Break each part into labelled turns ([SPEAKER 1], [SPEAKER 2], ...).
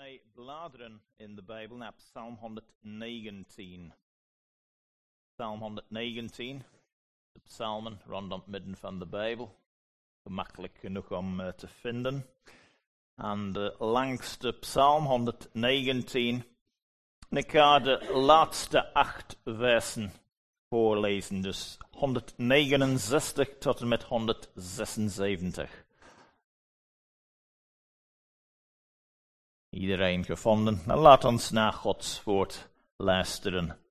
[SPEAKER 1] wij bladeren in de Bijbel naar Psalm 119. Psalm 119, de psalmen rondom het midden van de Bijbel. Gemakkelijk genoeg om te vinden. En de langste psalm, 119. En ik ga de laatste 8 versen voorlezen. Dus 169 tot en met 176. Iedereen gevonden? Nou, laat ons naar Gods woord luisteren.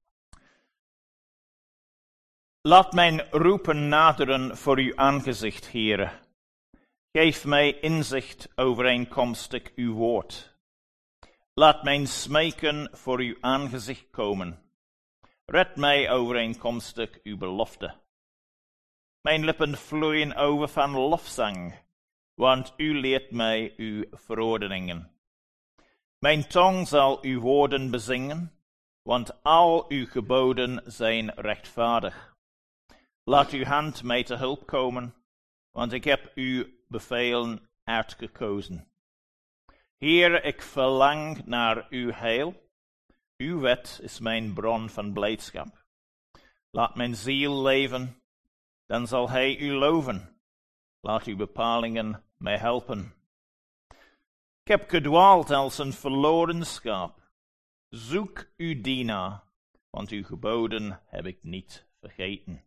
[SPEAKER 1] Laat mijn roepen naderen voor uw aangezicht, Heere. Geef mij inzicht overeenkomstig uw woord. Laat mijn smeken voor uw aangezicht komen. Red mij overeenkomstig uw belofte. Mijn lippen vloeien over van lofzang, want u leert mij uw verordeningen. Mijn tong zal uw woorden bezingen, want al uw geboden zijn rechtvaardig. Laat uw hand mij te hulp komen, want ik heb uw bevelen uitgekozen. Heer, ik verlang naar uw heil. Uw wet is mijn bron van blijdschap. Laat mijn ziel leven, dan zal hij u loven. Laat uw bepalingen mij helpen. Ik heb gedwaald als een verloren schaap. Zoek uw dienaar, want uw geboden heb ik niet vergeten.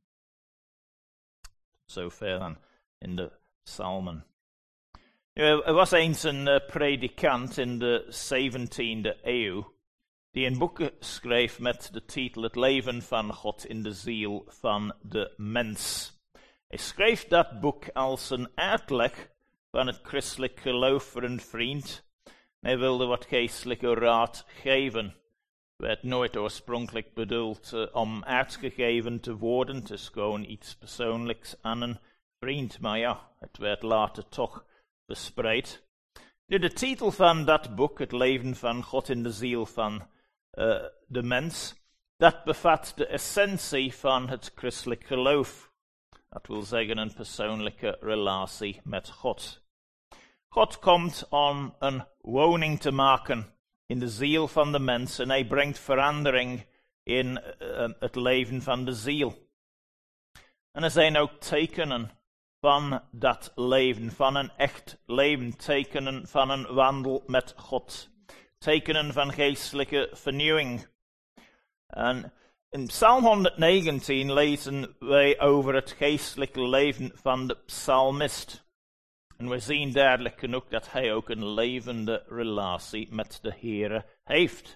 [SPEAKER 1] Zover dan in de psalmen. Er was eens een predikant in de 17e eeuw die een boek schreef met de titel Het leven van God in de ziel van de mens. Hij schreef dat boek als een uitleg van het christelijk geloof voor een vriend. Hij wilde wat geestelijke raad geven. Werd nooit oorspronkelijk bedoeld om uitgegeven te worden. Het is gewoon iets persoonlijks aan een vriend. Maar ja, het werd later toch verspreid. De titel van dat boek, Het leven van God in de ziel van de mens, dat bevat de essentie van het christelijk geloof. Dat wil zeggen een persoonlijke relatie met God. God komt om een woning te maken in de ziel van de mens en hij brengt verandering in het leven van de ziel. En er zijn ook tekenen van dat leven, van een echt leven, tekenen van een wandel met God, tekenen van geestelijke vernieuwing. En in Psalm 119 lezen wij over het geestelijke leven van de psalmist. En we zien duidelijk genoeg dat hij ook een levende relatie met de Heere heeft.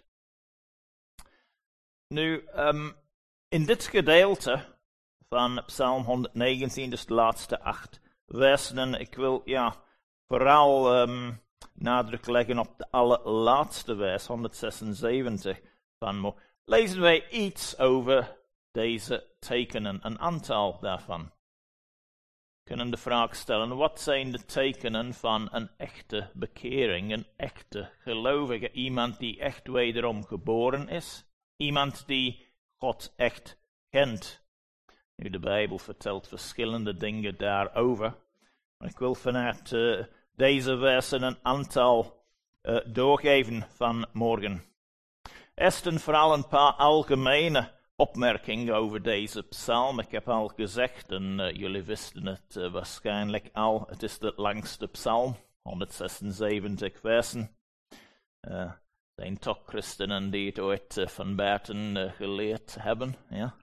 [SPEAKER 1] Nu, in dit gedeelte van Psalm 119, dus de laatste 8 versen, ik wil vooral nadruk leggen op de allerlaatste vers, 176 van lezen wij iets over deze tekenen, een aantal daarvan. We kunnen de vraag stellen, wat zijn de tekenen van een echte bekering, een echte gelovige, iemand die echt wederom geboren is, iemand die God echt kent. Nu, de Bijbel vertelt verschillende dingen daarover, maar ik wil vanuit deze versen een aantal doorgeven van morgen. Eerst en vooral een paar algemene opmerkingen over deze psalm. Ik heb al gezegd, en jullie wisten het waarschijnlijk al, het is de langste psalm, 176 versen. Er zijn toch christenen die het ooit van buiten geleerd hebben. Ja.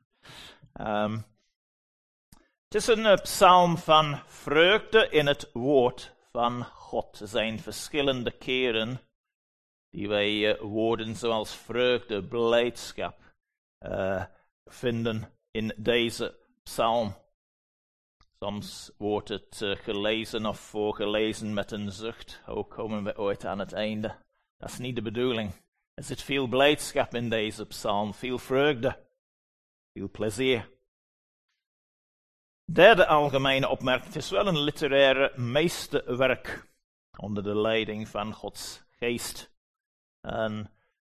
[SPEAKER 1] Het is een psalm van vreugde in het woord van God. Er zijn verschillende keren die wij woorden zoals vreugde, blijdschap vinden in deze psalm. Soms wordt het gelezen of voorgelezen met een zucht. Hoe komen we ooit aan het einde? Dat is niet de bedoeling. Er zit veel blijdschap in deze psalm, veel vreugde, veel plezier. Derde algemene opmerking, het is wel een literaire meesterwerk onder de leiding van Gods geest. En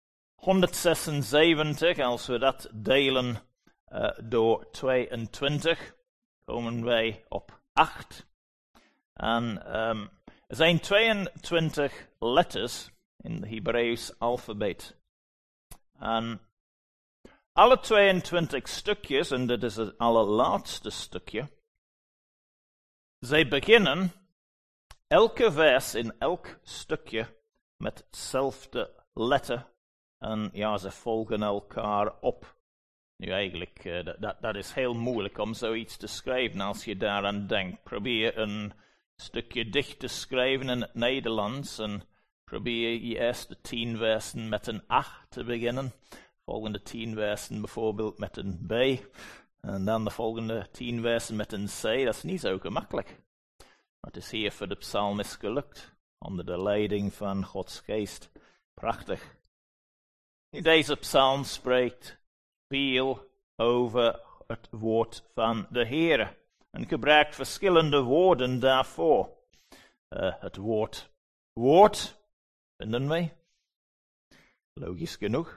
[SPEAKER 1] 176, als we dat delen door 22, komen wij op 8. En er zijn 22 letters in de Hebreeuws alfabet. En alle 22 stukjes, en dit is het allerlaatste stukje, zij beginnen elke vers in elk stukje met hetzelfde letter. En ja, ze volgen elkaar op. Nu eigenlijk, dat is heel moeilijk om zoiets te schrijven als je daaraan denkt. Probeer een stukje dicht te schrijven in het Nederlands en probeer je eerste 10 versen met een A te beginnen. Volgende 10 versen bijvoorbeeld met een B. En dan de volgende 10 versen met een C. Dat is niet zo gemakkelijk. Maar het is hier voor de psalmist gelukt. Onder de leiding van Gods geest. Prachtig. Deze psalm spreekt veel over het woord van de Heere. En gebruikt verschillende woorden daarvoor. Het woord, vinden wij. Logisch genoeg.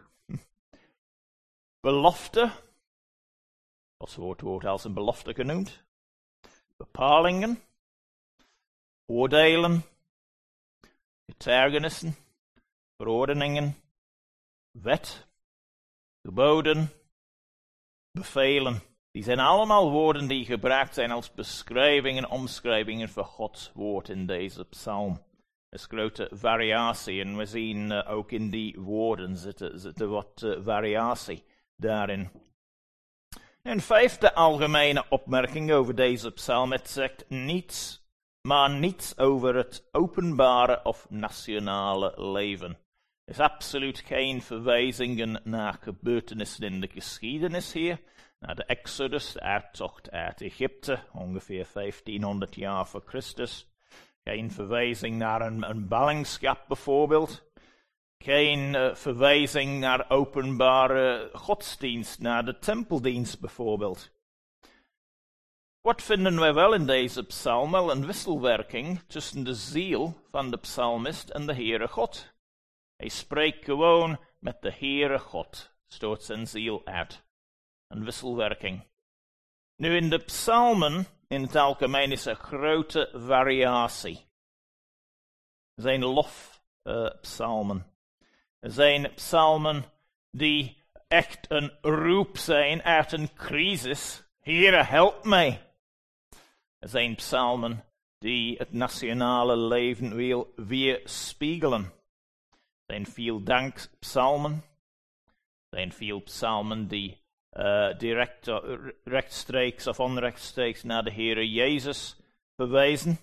[SPEAKER 1] Belofte. Gods woord wordt als een belofte genoemd. Bepalingen. Oordelen. Getuigenissen. Verordeningen. Wet. Geboden. Bevelen. Die zijn allemaal woorden die gebruikt zijn als beschrijvingen en omschrijvingen voor Gods woord in deze psalm. Er is grote variatie en we zien ook in die woorden zitten wat variatie daarin. Een vijfde algemene opmerking over deze psalm. Het zegt niets, maar niets over het openbare of nationale leven. Er is absoluut geen verwijzingen naar gebeurtenissen in de geschiedenis hier. Naar de Exodus, de uittocht uit Egypte, ongeveer 1500 jaar voor Christus. Geen verwijzing naar een ballingschap bijvoorbeeld. Geen verwijzing naar openbare godsdienst, naar de tempeldienst bijvoorbeeld. Wat vinden wij wel in deze psalm? Wel een wisselwerking tussen de ziel van de psalmist en de Heere God. Hij spreekt gewoon met de Heere God, stoot zijn ziel uit. Een wisselwerking. Nu in de psalmen, in het algemeen, is er grote variatie. Er zijn lofpsalmen. Er zijn psalmen die echt een roep zijn uit een crisis. Heere, help mij. Er zijn psalmen die het nationale leven wil weerspiegelen. Er zijn veel dankpsalmen. Er zijn veel psalmen die direct, rechtstreeks of onrechtstreeks naar de Heere Jezus verwijzen.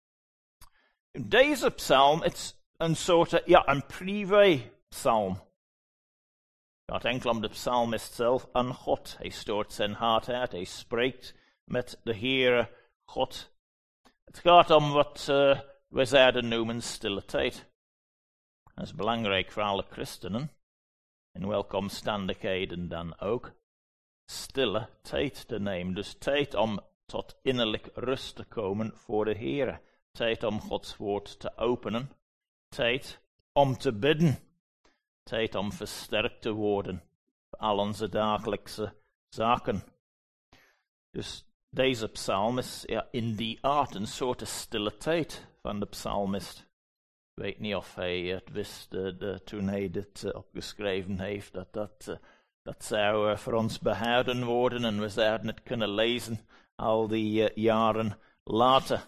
[SPEAKER 1] Deze psalm is een soort, een privé-psalm. Het gaat enkel om de psalmist zelf aan God. Hij stoort zijn hart uit, hij spreekt met de Heere God. Het gaat om wat we zouden noemen stille tijd. Dat is belangrijk voor alle christenen, in welke omstandigheden dan ook. Stille tijd te nemen, dus tijd om tot innerlijk rust te komen voor de Heere. Tijd om Gods woord te openen. Tijd om te bidden. Tijd om versterkt te worden voor al onze dagelijkse zaken. Dus deze psalm is in die aard een soort stille tijd van de psalmist. Ik weet niet of hij het wist toen hij dit opgeschreven heeft, dat zou voor ons behouden worden en we zouden het kunnen lezen al die jaren later.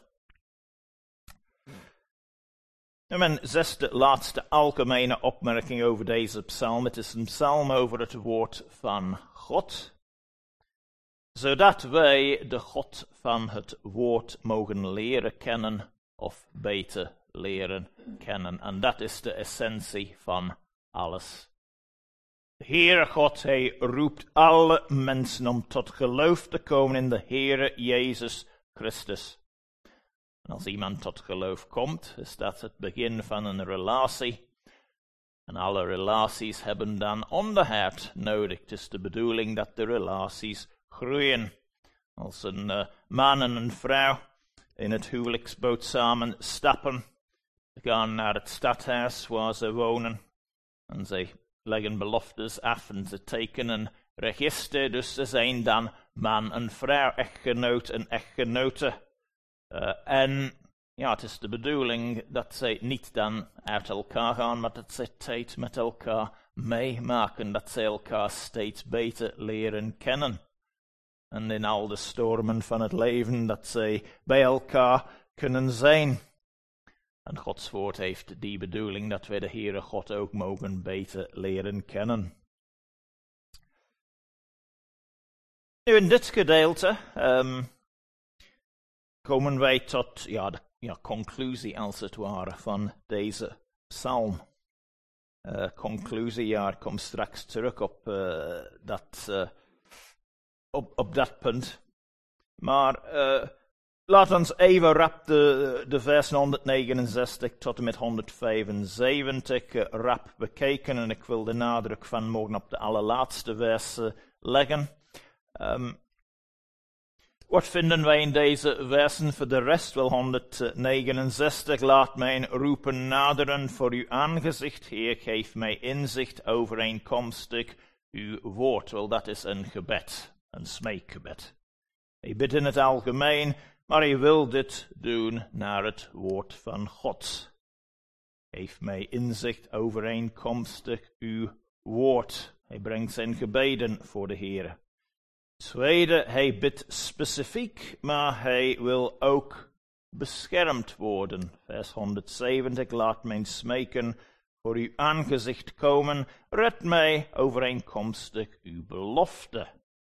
[SPEAKER 1] En mijn zesde, laatste algemene opmerking over deze psalm. Het is een psalm over het woord van God, zodat wij de God van het woord mogen leren kennen of beter leren kennen. En dat is de essentie van alles. De Heere God, hij roept alle mensen om tot geloof te komen in de Heere Jezus Christus. En als iemand tot geloof komt, is dat het begin van een relatie. En alle relaties hebben dan onderhoud nodig. Het is de bedoeling dat de relaties groeien. Als een man en een vrouw in het huwelijksboot samen stappen, ze gaan naar het stadhuis waar ze wonen. En ze leggen beloftes af en ze tekenen een register. Dus ze zijn dan man en vrouw, echtgenoot en echtgenote. En ja, het is de bedoeling dat zij niet dan uit elkaar gaan, maar dat zij tijd met elkaar meemaken, dat zij elkaar steeds beter leren kennen. En in al de stormen van het leven, dat zij bij elkaar kunnen zijn. En Gods woord heeft die bedoeling dat wij de Heere God ook mogen beter leren kennen. Nu in dit gedeelte komen wij tot de conclusie als het ware van deze psalm. Conclusie, ik kom straks terug op dat punt. Maar laat ons even rap de versen 169 tot en met 175 rap bekijken. En ik wil de nadruk van morgen op de allerlaatste versen leggen. Wat vinden wij in deze versen voor de rest? Wel 169, laat mijn roepen naderen voor uw aangezicht. Heer, geef mij inzicht overeenkomstig uw woord. Wel, dat is een gebed, een smeekgebed. Hij bidt in het algemeen, maar hij wil dit doen naar het woord van God. Geef mij inzicht overeenkomstig uw woord. Hij brengt zijn gebeden voor de Heer. Tweede, hij bidt specifiek, maar hij wil ook beschermd worden. Vers 170, laat mijn smeken voor uw aangezicht komen, red mij overeenkomstig uw belofte.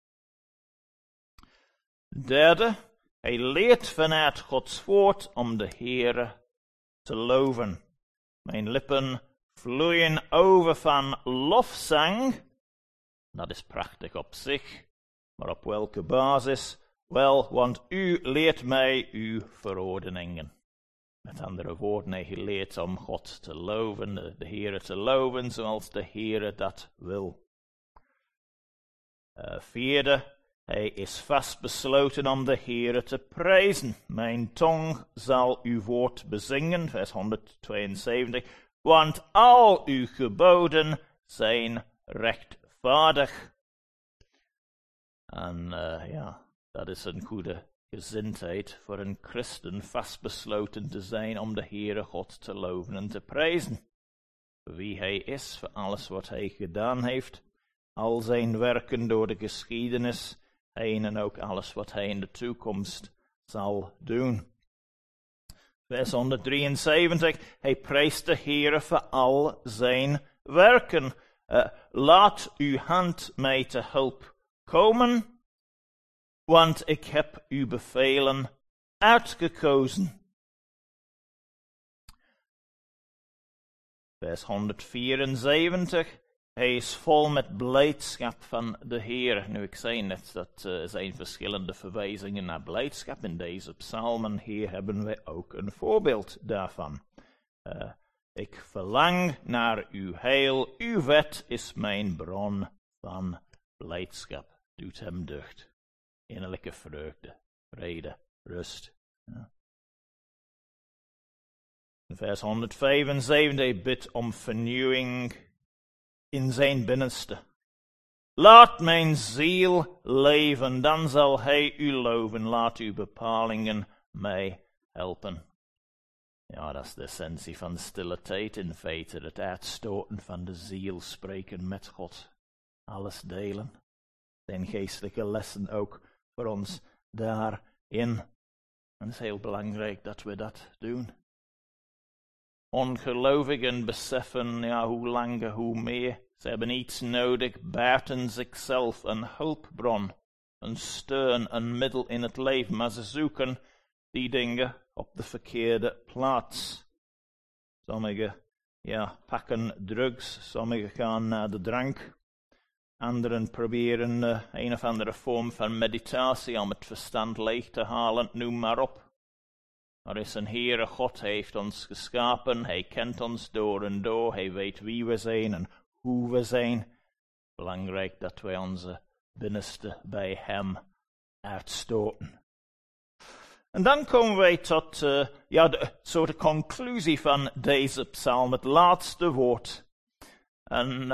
[SPEAKER 1] Derde, hij leert vanuit Gods woord om de Heere te loven. Mijn lippen vloeien over van lofzang. Dat is prachtig op zich. Maar op welke basis? Wel, want u leert mij uw verordeningen. Met andere woorden, hij leert om God te loven, de Heere te loven, zoals de Heere dat wil. Vierde, hij is vastbesloten om de Heere te prijzen. Mijn tong zal uw woord bezingen, vers 172, want al uw geboden zijn rechtvaardig. En dat is een goede gezindheid voor een christen vastbesloten te zijn om de Heere God te loven en te prijzen. Voor wie hij is, voor alles wat hij gedaan heeft, al zijn werken door de geschiedenis heen en ook alles wat hij in de toekomst zal doen. Vers 173, hij prijst de Heere voor al zijn werken. Laat uw hand mij te hulp komen, want ik heb uw bevelen uitgekozen. Vers 174, hij is vol met blijdschap van de Heer. Nu, ik zei net, dat zijn verschillende verwijzingen naar blijdschap in deze psalmen. Hier hebben wij ook een voorbeeld daarvan. Ik verlang naar uw heil, uw wet is mijn bron van blijdschap. Doet hem deugd. Innerlijke vreugde, vrede, rust. Ja. Vers 175, hij bidt om vernieuwing in zijn binnenste. Laat mijn ziel leven, dan zal hij u loven. Laat uw bepalingen mij helpen. Ja, dat is de essentie van stille tijd in feite. Het uitstoten van de ziel, spreken met God. Alles delen. Zijn geestelijke lessen ook voor ons daarin. En het is heel belangrijk dat we dat doen. Ongelovigen beseffen, hoe langer, hoe meer. Ze hebben iets nodig buiten zichzelf, een hulpbron, een steun, een middel in het leven. Maar ze zoeken die dingen op de verkeerde plaats. Sommigen pakken drugs, sommigen gaan naar de drank. Anderen proberen een of andere vorm van meditatie om het verstand leeg te halen, noem maar op. Er is een Heere God, hij heeft ons geschapen, hij kent ons door en door, hij weet wie we zijn en hoe we zijn. Belangrijk dat wij onze binnenste bij hem uitstoten. En dan komen wij tot de soort conclusie van deze psalm, het laatste woord. En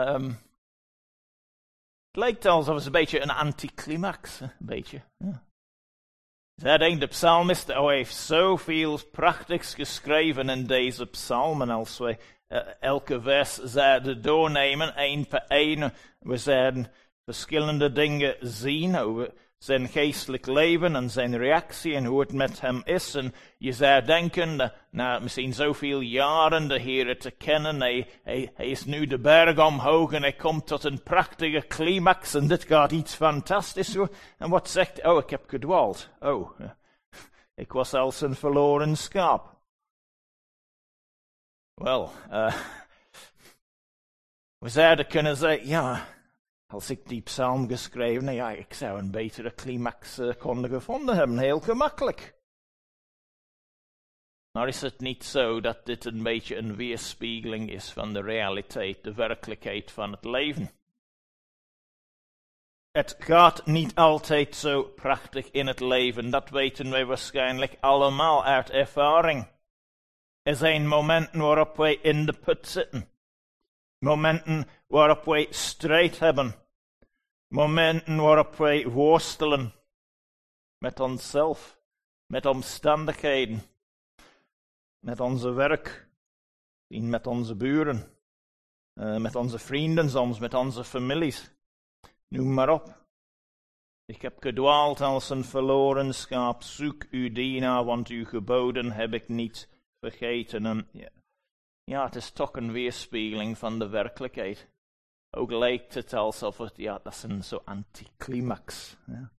[SPEAKER 1] het lijkt alsof het een beetje een anticlimax, een beetje. Ja. Zij denkt de psalmist, heeft zoveel prachtigs geschreven in deze psalmen, als we elke vers zouden doornemen, één per één. We zouden verschillende dingen zien over zijn geestelijk leven en zijn reactie en hoe het met hem is. En je zou denken, na misschien zoveel jaren de Heer te kennen, hij is nu de berg omhoog en hij komt tot een prachtige climax en dit gaat iets fantastisch doen. En wat zegt, ik heb gedwaald. Ik was als een verloren schaap. Wel, we zouden kunnen zeggen, als ik die psalm geschreven, ik zou een betere climax konden gevonden hebben, heel gemakkelijk. Maar is het niet zo dat dit een beetje een weerspiegeling is van de realiteit, de werkelijkheid van het leven? Het gaat niet altijd zo prachtig in het leven, dat weten wij waarschijnlijk allemaal uit ervaring. Er zijn momenten waarop wij in de put zitten. Momenten waarop wij strijd hebben. Momenten waarop wij worstelen met onszelf, met omstandigheden, met onze werk, met onze buren, met onze vrienden soms, met onze families. Noem maar op. Ik heb gedwaald als een verloren schaap, zoek uw dienaar, want uw geboden heb ik niet vergeten. En het is toch een weerspiegeling van de werkelijkheid. Ook lijkt het alsof het, dat is een zo anticlimax. Ja.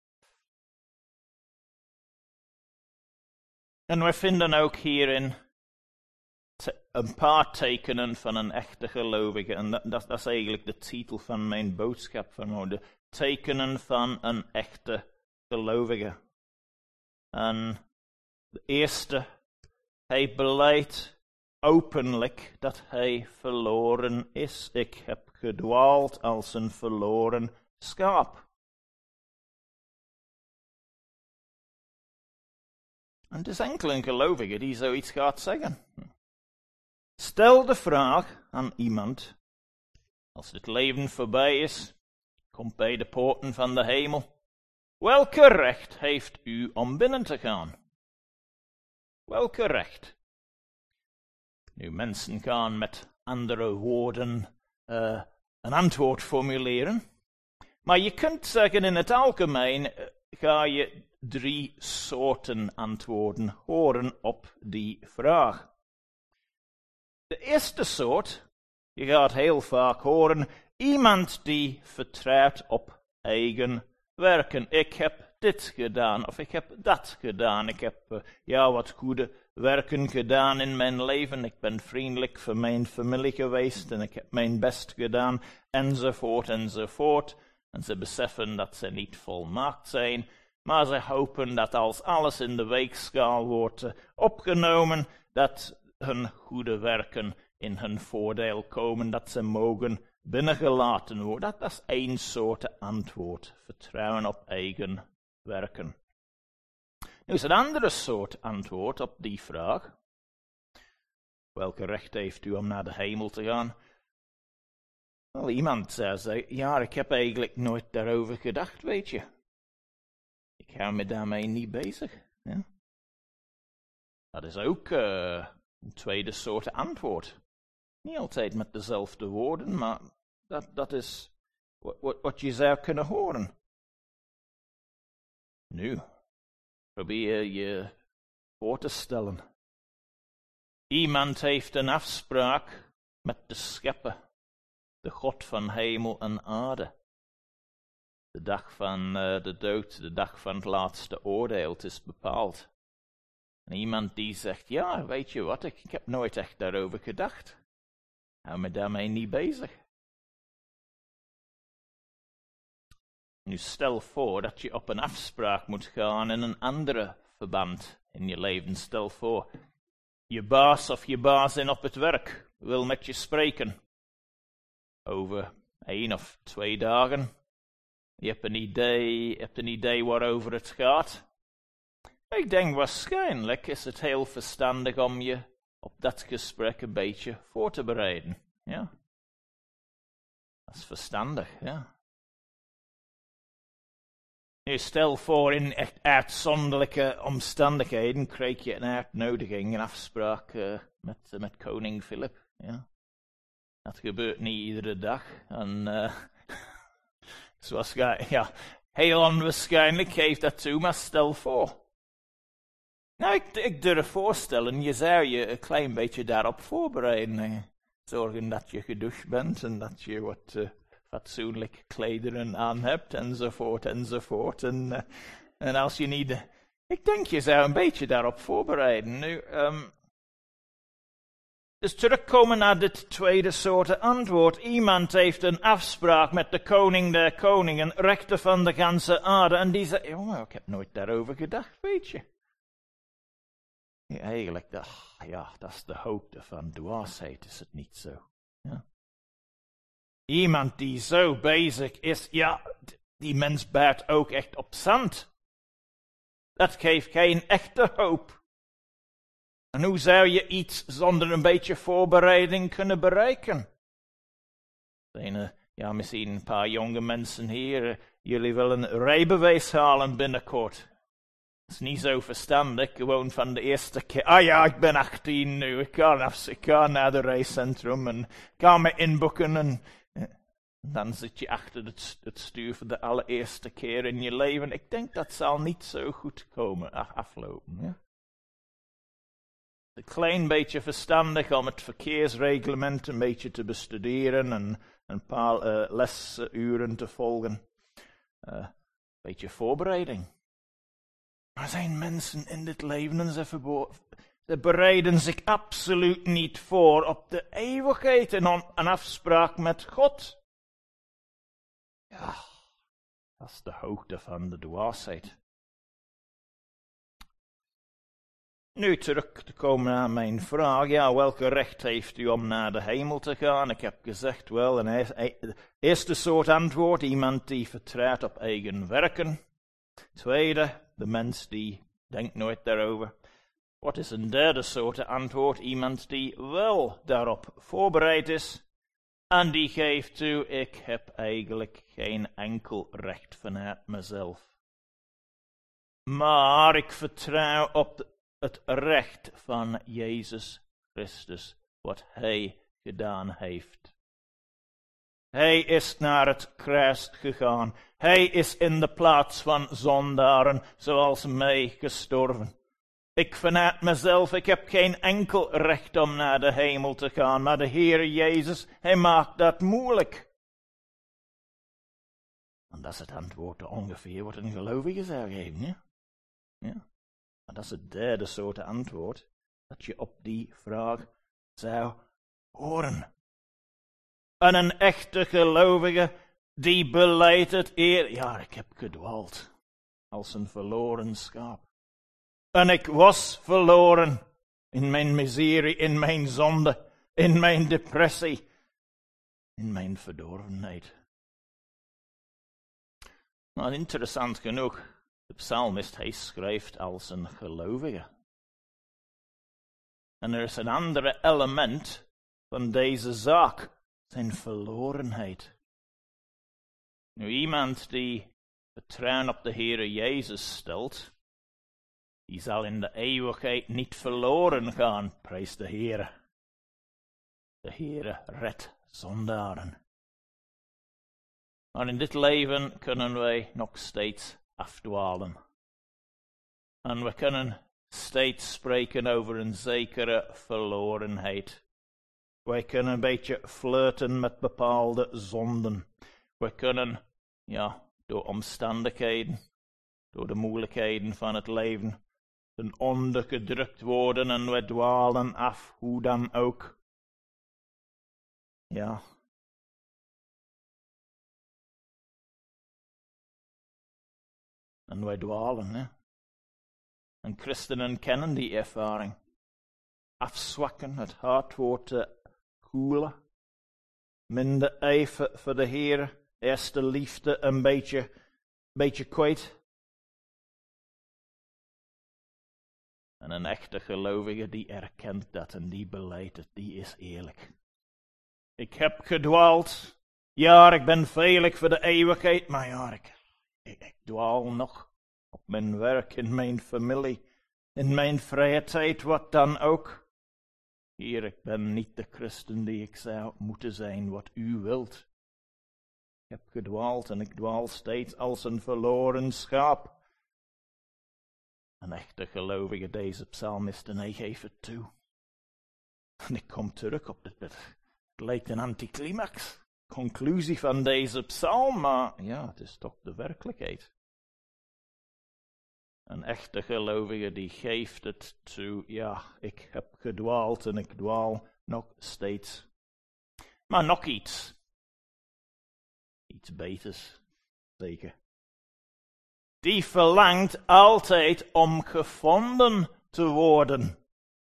[SPEAKER 1] En we vinden ook hierin een paar tekenen van een echte gelovige. En dat is eigenlijk de titel van mijn boodschap vanmorgen. De tekenen van een echte gelovige. En de eerste, hij belijdt openlijk dat hij verloren is. Ik heb gedwaald als een verloren schaap. En het is enkel een gelovige die zoiets gaat zeggen. Stel de vraag aan iemand, als het leven voorbij is, komt bij de poorten van de hemel, welke recht heeft u om binnen te gaan? Welke recht? Nu, mensen gaan met andere woorden een antwoord formuleren, maar je kunt zeggen in het algemeen ga je 3 soorten antwoorden horen op die vraag. De eerste soort, je gaat heel vaak horen, iemand die vertrouwt op eigen werken. Ik heb dit gedaan, of ik heb dat gedaan. Ik heb wat goede werken gedaan in mijn leven. Ik ben vriendelijk voor mijn familie geweest en ik heb mijn best gedaan, enzovoort, enzovoort. En ze beseffen dat ze niet volmaakt zijn, maar ze hopen dat als alles in de weegschaal wordt opgenomen, dat hun goede werken in hun voordeel komen, dat ze mogen binnengelaten worden. Dat is één soort antwoord, vertrouwen op eigen werken. Nu is een andere soort antwoord op die vraag. Welke recht heeft u om naar de hemel te gaan? Wel, iemand zou zeggen, ik heb eigenlijk nooit daarover gedacht, weet je. Ik hou me daarmee niet bezig. Ja? Dat is ook een tweede soort antwoord. Niet altijd met dezelfde woorden, maar dat is wat je zou kunnen horen. Nu, probeer je voor te stellen. Iemand heeft een afspraak met de Schepper, de God van hemel en aarde. De dag van de dood, de dag van het laatste oordeel, het is bepaald. En iemand die zegt, weet je wat, ik heb nooit echt daarover gedacht. Hou me daarmee niet bezig. Nu stel voor dat je op een afspraak moet gaan in een andere verband in je leven. Stel voor, je baas of je bazin op het werk wil met je spreken. Over 1 of 2 dagen. Je hebt een idee waarover het gaat. Ik denk waarschijnlijk is het heel verstandig om je op dat gesprek een beetje voor te bereiden. Ja. Dat is verstandig, ja. Nu, stel voor, in echt uitzonderlijke omstandigheden kreeg je een uitnodiging, een afspraak met koning Philip. Ja. Dat gebeurt niet iedere dag. En zoals heel onwaarschijnlijk geeft dat toe, maar stel voor. Nou, ik durf voorstellen, je zou je een klein beetje daarop voorbereiden. Zorgen dat je gedoucht bent en dat je wat fatsoenlijke klederen aan hebt, enzovoort, enzovoort. En als je niet... ik denk je zou een beetje daarop voorbereiden. Nu, dus terugkomen naar dit tweede soort antwoord. Iemand heeft een afspraak met de koning der koningen, rechter van de ganse aarde, en die zei, ik heb nooit daarover gedacht, weet je. Ja, eigenlijk, dat is de hoogte van dwaasheid, is het niet zo? Ja. Iemand die zo bezig is, die mens baart ook echt op zand. Dat geeft geen echte hoop. En hoe zou je iets zonder een beetje voorbereiding kunnen bereiken? Misschien een paar jonge mensen hier, jullie willen een rijbewijs halen binnenkort. Dat is niet zo verstandig, gewoon van de eerste keer. Ik ben 18 nu, ik ga naar het rijcentrum en ga me inboeken. En dan zit je achter het stuur voor de allereerste keer in je leven. Ik denk dat zal niet zo goed aflopen. Ja? Een klein beetje verstandig om het verkeersreglement een beetje te bestuderen en een paar lesuren te volgen. Beetje voorbereiding. Maar zijn mensen in dit leven en ze bereiden zich absoluut niet voor op de eeuwigheid en een afspraak met God. Ja, dat is de hoogte van de dwaasheid. Nu terug te komen naar mijn vraag. Welke recht heeft u om naar de hemel te gaan? Ik heb gezegd, een eerste soort antwoord, iemand die vertrouwt op eigen werken. Tweede, de mens die denkt nooit daarover. Wat is een derde soort antwoord? Iemand die wel daarop voorbereid is. En die geeft toe, ik heb eigenlijk geen enkel recht vanuit mezelf. Maar ik vertrouw op het recht van Jezus Christus, wat hij gedaan heeft. Hij is naar het kruis gegaan. Hij is in de plaats van zondaren, zoals mij, gestorven. Ik vanuit mezelf, ik heb geen enkel recht om naar de hemel te gaan, maar de Heer Jezus, hij maakt dat moeilijk. En dat is het antwoord ongeveer wat een gelovige zou geven, ja? Maar dat is het derde soort antwoord dat je op die vraag zou horen. En een echte gelovige die beleidt het eer. Ik heb gedwaald als een verloren schaap. En ik was verloren in mijn miserie, in mijn zonde, in mijn depressie, in mijn verdorvenheid. Maar interessant genoeg, de psalmist, hij schrijft als een gelovige. En er is een ander element van deze zaak, zijn verlorenheid. Nu, iemand die vertrouwen op de Heere Jezus stelt, die zal in de eeuwigheid niet verloren gaan, prijs de Heere. De Heere redt zondaren. Maar in dit leven kunnen wij nog steeds afdwalen. En we kunnen steeds spreken over een zekere verlorenheid. Wij kunnen een beetje flirten met bepaalde zonden. We kunnen, door omstandigheden, door de moeilijkheden van het leven, ten onder gedrukt worden en we dwalen af, hoe dan ook. Ja. En wij dwalen, hè. En christenen kennen die ervaring. Afzwakken, het hart wordt te koelen. Minder ijver voor de Heer, eerste liefde een beetje kwijt. En een echte gelovige die erkent dat en die beleidt het, die is eerlijk. Ik heb gedwaald. Ja, ik ben veilig voor de eeuwigheid, maar ik dwaal nog op mijn werk, in mijn familie, in mijn vrije tijd, wat dan ook. Heer, ik ben niet de christen die ik zou moeten zijn, wat u wilt. Ik heb gedwaald en ik dwaal steeds als een verloren schaap. Een echte gelovige, deze psalmist, en hij geeft het toe. En ik kom terug op dit. Het lijkt een anticlimax. Conclusie van deze psalm, maar ja, het is toch de werkelijkheid. Een echte gelovige die geeft het toe. Ja, ik heb gedwaald en ik dwaal nog steeds. Maar nog iets. Iets beters, zeker. Die verlangt altijd om gevonden te worden.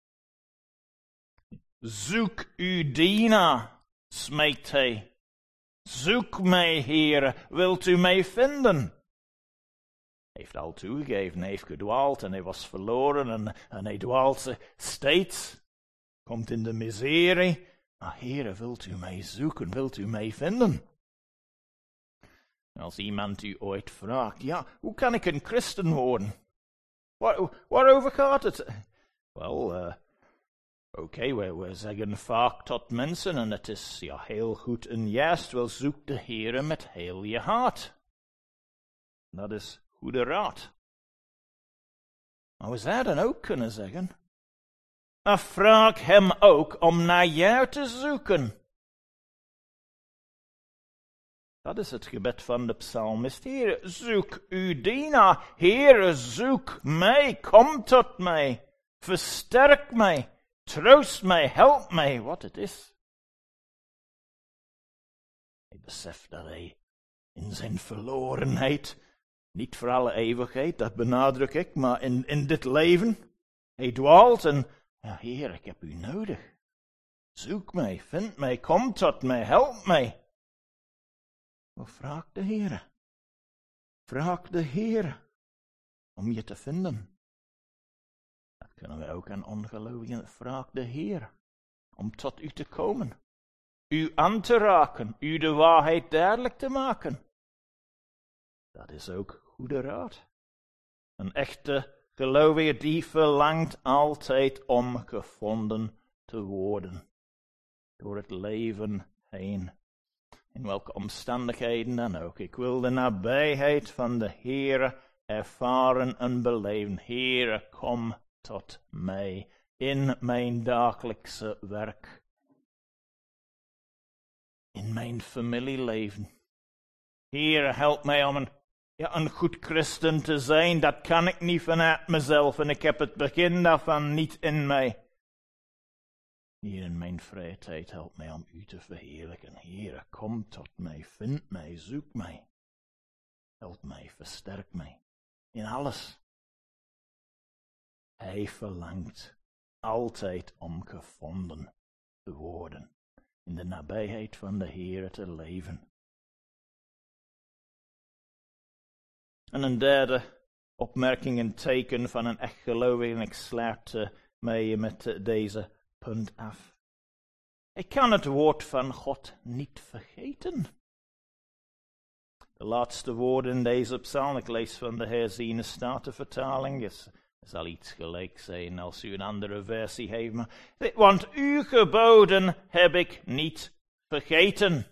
[SPEAKER 1] Zoek uw dienaar, smeekt hij. Zoek mij, Heere, wilt u mij vinden? Hij heeft al toegegeven, hij heeft gedwaald en hij was verloren en hij dwaalt steeds. Komt in de miserie. Maar Heere, wilt u mij zoeken, wilt u mij vinden? Als iemand u ooit vraagt, ja, hoe kan ik een christen worden? Waarover gaat het? Wel, oké, we zeggen vaak tot mensen, en het is ja heel goed en juist, wel zoek de Heere met heel je hart. Dat is goede raad. Maar we zouden ook kunnen zeggen, maar vraag hem ook om naar jou te zoeken. Dat is het gebed van de psalmist. Heere, zoek uw dienaar. Heere, zoek mij, kom tot mij, versterk mij. Troost mij, help mij, wat het is. Hij beseft dat hij in zijn verlorenheid, niet voor alle eeuwigheid, dat benadruk ik, maar in dit leven, hij dwaalt en, ja, Heer, ik heb u nodig. Zoek mij, vind mij, kom tot mij, help mij. Maar vraag de Heer. Vraag de Heer om je te vinden. Dat kunnen wij ook aan ongelovigen. Vraag de Heer om tot u te komen. U aan te raken. U de waarheid duidelijk te maken. Dat is ook goede raad. Een echte gelovige die verlangt altijd om gevonden te worden. Door het leven heen. In welke omstandigheden dan ook. Ik wil de nabijheid van de Heere ervaren en beleven. Heere, kom tot mij in mijn dagelijkse werk. In mijn familieleven. Heere, help mij om een goed christen te zijn. Dat kan ik niet vanuit mezelf en ik heb het begin daarvan niet in mij. Hier in mijn vrije tijd, help mij om u te verheerlijken. Heere, kom tot mij, vind mij, zoek mij. Help mij, versterk mij. In alles. Hij verlangt altijd om gevonden te worden. In de nabijheid van de Heere te leven. En een derde opmerking en teken van een echt gelovige, en ik sluit mee met deze punt af. Ik kan het woord van God niet vergeten. De laatste woorden in deze psalm, ik lees van de herziene statenvertaling, is zal iets gelijk zijn als u een andere versie heeft, maar want uw geboden heb ik niet vergeten.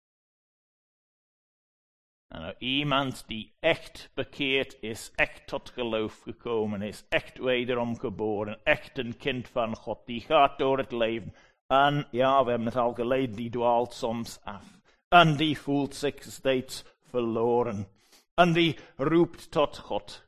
[SPEAKER 1] En nou, iemand die echt bekeerd is, echt tot geloof gekomen is, echt wederom geboren, echt een kind van God, die gaat door het leven. En ja, we hebben het al gelezen, die dwaalt soms af. En die voelt zich steeds verloren. En die roept tot God.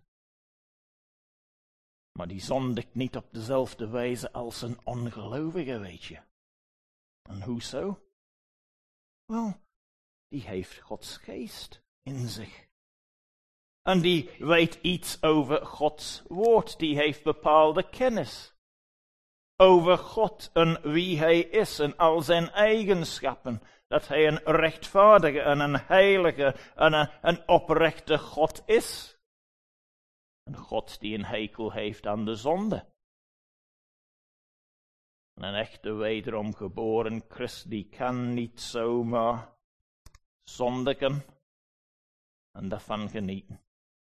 [SPEAKER 1] Maar die zondigt niet op dezelfde wijze als een ongelovige, weet je. En hoezo? Wel, die heeft Gods geest in zich. En die weet iets over Gods woord. Die heeft bepaalde kennis. Over God en wie hij is en al zijn eigenschappen. Dat hij een rechtvaardige en een heilige en een oprechte God is. Een God die een hekel heeft aan de zonde. Een echte wederom geboren Christ die kan niet zomaar zondigen en daarvan genieten.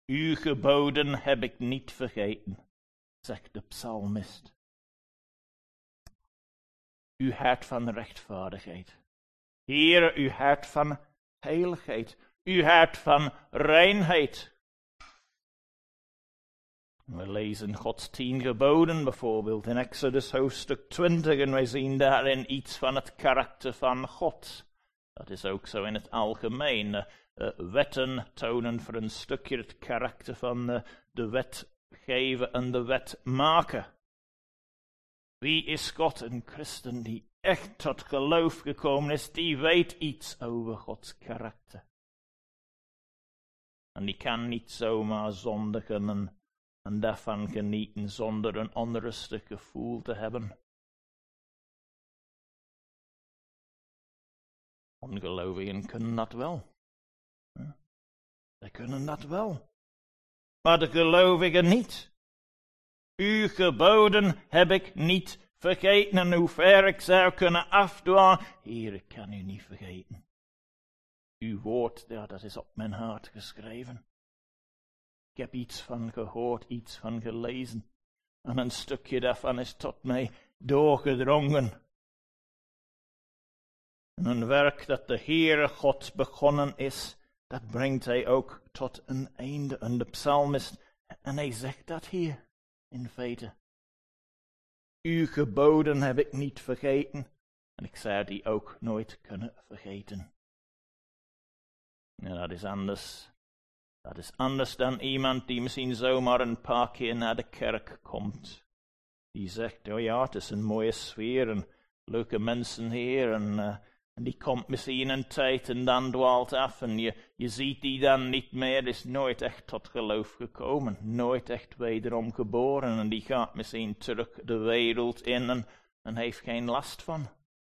[SPEAKER 1] Uw geboden heb ik niet vergeten, zegt de psalmist. Uw hart van rechtvaardigheid. Heere, uw hart van heiligheid. Uw hart van reinheid. We lezen Gods 10 geboden bijvoorbeeld in Exodus hoofdstuk 20 en wij zien daarin iets van het karakter van God. Dat is ook zo in het algemeen. Wetten tonen voor een stukje het karakter van de wetgever en de wet maken. Wie is God? Een christen die echt tot geloof gekomen is, die weet iets over Gods karakter. En die kan niet zomaar zondigen en daarvan genieten zonder een onrustig gevoel te hebben. Ongelovigen kunnen dat wel. Zij kunnen dat wel. Maar de gelovigen niet. Uw geboden heb ik niet vergeten. En hoe ver ik zou kunnen afdwalen, Heer, ik kan u niet vergeten. Uw woord, ja, dat is op mijn hart geschreven. Ik heb iets van gehoord, iets van gelezen. En een stukje daarvan is tot mij doorgedrongen. En een werk dat de Heere God begonnen is, dat brengt hij ook tot een einde. En de psalmist, en hij zegt dat hier in feite. Uw geboden heb ik niet vergeten. En ik zou die ook nooit kunnen vergeten. Ja, dat is anders. Dat is anders dan iemand die misschien zomaar een paar keer naar de kerk komt. Die zegt, oh ja, het is een mooie sfeer en leuke mensen hier. En die komt misschien een tijd en dan dwaalt af. En je ziet die dan niet meer, is nooit echt tot geloof gekomen. Nooit echt wederom geboren. En die gaat misschien terug de wereld in en heeft geen last van.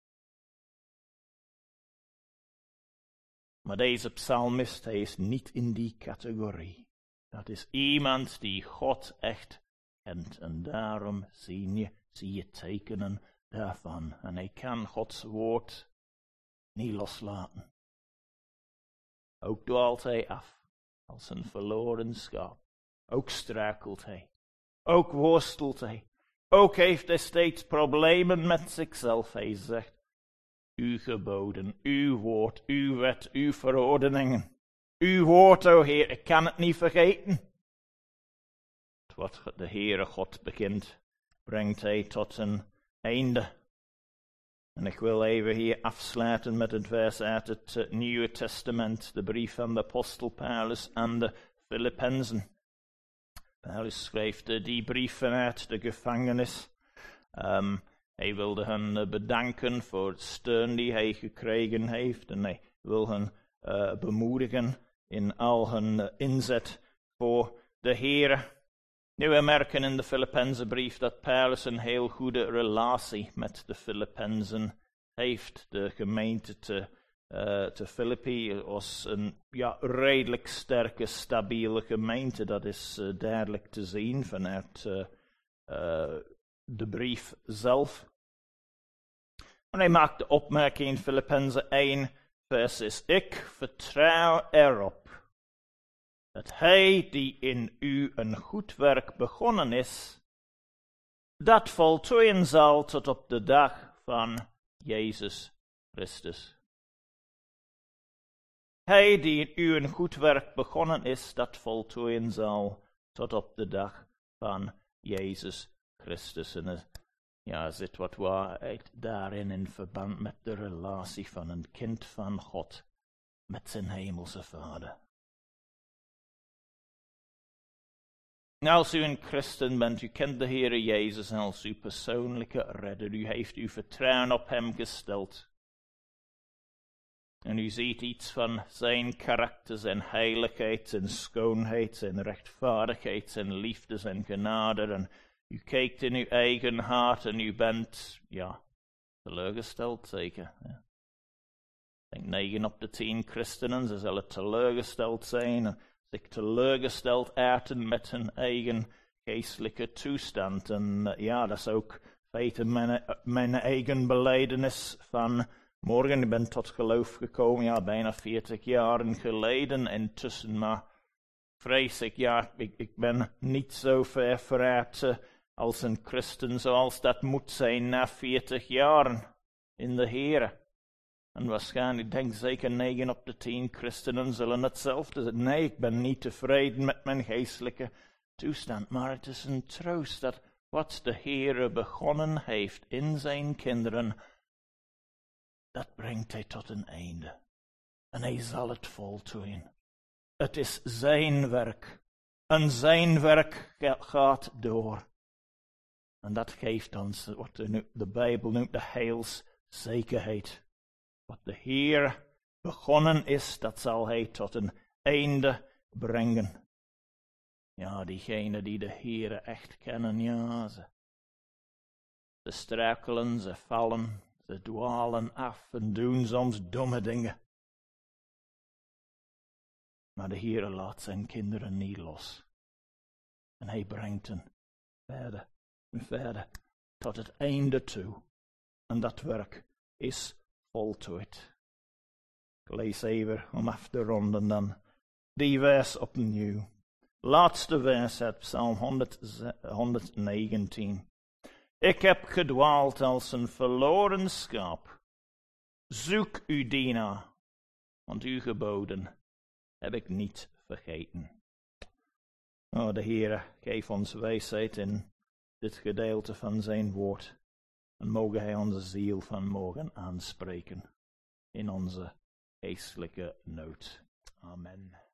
[SPEAKER 1] Maar deze psalmist, hij is niet in die categorie. Dat is iemand die God echt kent. En daarom zie je tekenen daarvan. En hij kan Gods woord niet loslaten. Ook dwaalt hij af als een verloren schaap. Ook struikelt hij. Ook worstelt hij. Ook heeft hij steeds problemen met zichzelf. Hij zegt, uw geboden, uw woord, uw wet, uw verordeningen. Uw woord, o Heer, ik kan het niet vergeten. Wat de Heere God begint, brengt hij tot een einde. En ik wil even hier afsluiten met het vers uit het Nieuwe Testament, de brief van de apostel Paulus aan de Filippenzen. Paulus schreef die brief vanuit de gevangenis. Hij wilde hen bedanken voor het steun die hij gekregen heeft. En hij wil hen bemoedigen in al hun inzet voor de Heere. Nu, we merken in de Filippenzenbrief dat Paulus een heel goede relatie met de Filippenzen heeft. De gemeente te Filippi was een redelijk sterke, stabiele gemeente. Dat is duidelijk te zien vanuit de brief zelf. En hij maakt de opmerking in Filippenzen 1, vers 6. Ik vertrouw erop dat hij die in u een goed werk begonnen is, dat voltooien zal tot op de dag van Jezus Christus. Hij die in u een goed werk begonnen is, dat voltooien zal tot op de dag van Jezus Christus. En zit wat waarheid daarin in verband met de relatie van een kind van God met zijn hemelse Vader. Als u een christen bent, u kent de Heere Jezus als uw persoonlijke redder. U heeft uw vertrouwen op hem gesteld. En u ziet iets van zijn karakter, zijn heiligheid, zijn schoonheid, zijn rechtvaardigheid, zijn liefde, zijn genade. En u kijkt in uw eigen hart en u bent, teleurgesteld zeker. Ja. Ik denk 9 op de 10 christenen, ze zullen teleurgesteld zijn. Zich teleurgesteld uiten met hun eigen geestelijke toestand. En dat is ook feite mijn eigen belijdenis van morgen. Ik ben tot geloof gekomen, bijna 40 jaar geleden intussen. Maar vrees ik, ja, ik ben niet zo ver vooruit als een christen zoals dat moet zijn na 40 jaren in de Here. En waarschijnlijk, denk zeker 9 op de 10 christenen zullen hetzelfde zeggen. Nee, ik ben niet tevreden met mijn geestelijke toestand, maar het is een troost dat wat de Heere begonnen heeft in zijn kinderen, dat brengt hij tot een einde. En hij zal het voltooien. Het is zijn werk. En zijn werk gaat door. En dat geeft ons wat de Bijbel noemt de heilszekerheid. Wat de Heer begonnen is, dat zal hij tot een einde brengen. Ja, diegenen die de Heere echt kennen, ja, ze struikelen, ze vallen, ze dwalen af en doen soms domme dingen. Maar de Heere laat zijn kinderen niet los. En hij brengt hen verder en verder tot het einde toe. En dat werk is voltooid. Ik lees even om af te ronden dan die vers opnieuw. Laatste vers uit Psalm 119. Ik heb gedwaald als een verloren schaap. Zoek uw dienaar, want uw geboden heb ik niet vergeten. O, de Heere, geef ons wijsheid in dit gedeelte van zijn woord. En mogen hij onze ziel van morgen aanspreken in onze geestelijke nood. Amen.